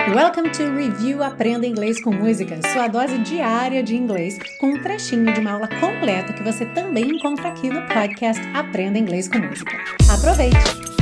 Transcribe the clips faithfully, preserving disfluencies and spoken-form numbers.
Welcome to Review Aprenda Inglês com Música, sua dose diária de inglês, com um trechinho de uma aula completa que você também encontra aqui no podcast Aprenda Inglês com Música. Aproveite!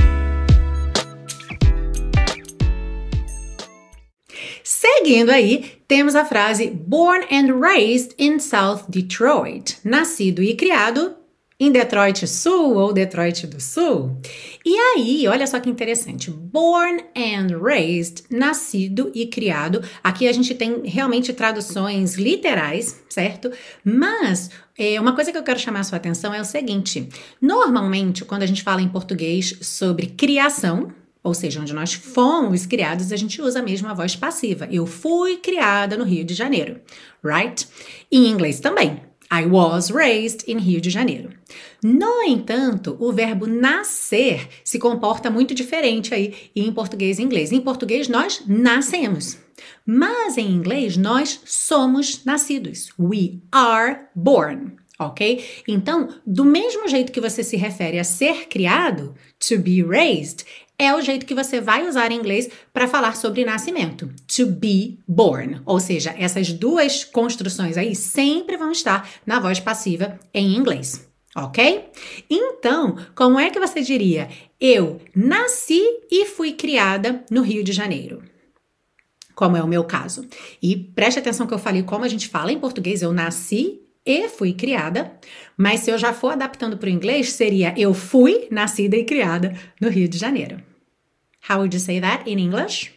Seguindo aí, temos a frase Born and raised in South Detroit. Nascido e criado em Detroit Sul ou Detroit do Sul. E aí, olha só que interessante. Born and raised, nascido e criado. Aqui a gente tem realmente traduções literais, certo? Mas é, uma coisa que eu quero chamar a sua atenção é o seguinte. Normalmente, quando a gente fala em português sobre criação, ou seja, onde nós fomos criados, a gente usa mesmo a voz passiva. Eu fui criada no Rio de Janeiro, right? Em inglês também. I was raised in Rio de Janeiro. No entanto, o verbo nascer se comporta muito diferente aí em português e inglês. Em português, nós nascemos. Mas em inglês, nós somos nascidos. We are born. Ok? Então, do mesmo jeito que você se refere a ser criado, to be raised, é o jeito que você vai usar em inglês para falar sobre nascimento. To be born. Ou seja, essas duas construções aí sempre vão estar na voz passiva em inglês. Ok? Então, como é que você diria? Eu nasci e fui criada no Rio de Janeiro. Como é o meu caso. E preste atenção que eu falei como a gente fala em português. Eu nasci e fui criada, mas se eu já for adaptando para o inglês, seria eu fui nascida e criada no Rio de Janeiro. How would you say that in English?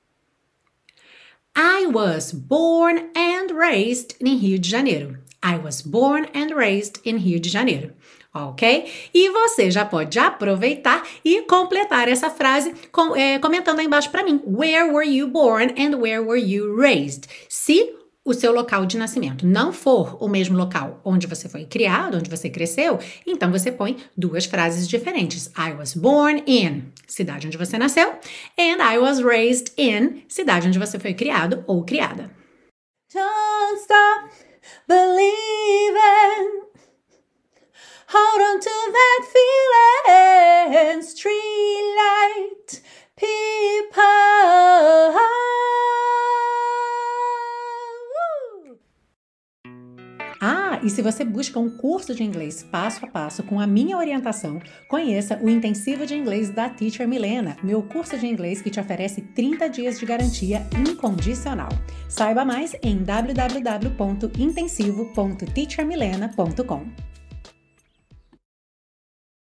I was born and raised in Rio de Janeiro. I was born and raised in Rio de Janeiro. Ok? E você já pode aproveitar e completar essa frase com, é, comentando aí embaixo para mim. Where were you born and where were you raised? Se o seu local de nascimento não for o mesmo local onde você foi criado, onde você cresceu, então você põe duas frases diferentes. I was born in, cidade onde você nasceu, and I was raised in, cidade onde você foi criado ou criada. Don't stop believing. Hold on to that feeling. Street light people. Ah, e se você busca um curso de inglês passo a passo com a minha orientação, conheça o Intensivo de Inglês da Teacher Milena, meu curso de inglês que te oferece trinta dias de garantia incondicional. Saiba mais em w w w ponto intensivo ponto teacher milena ponto com.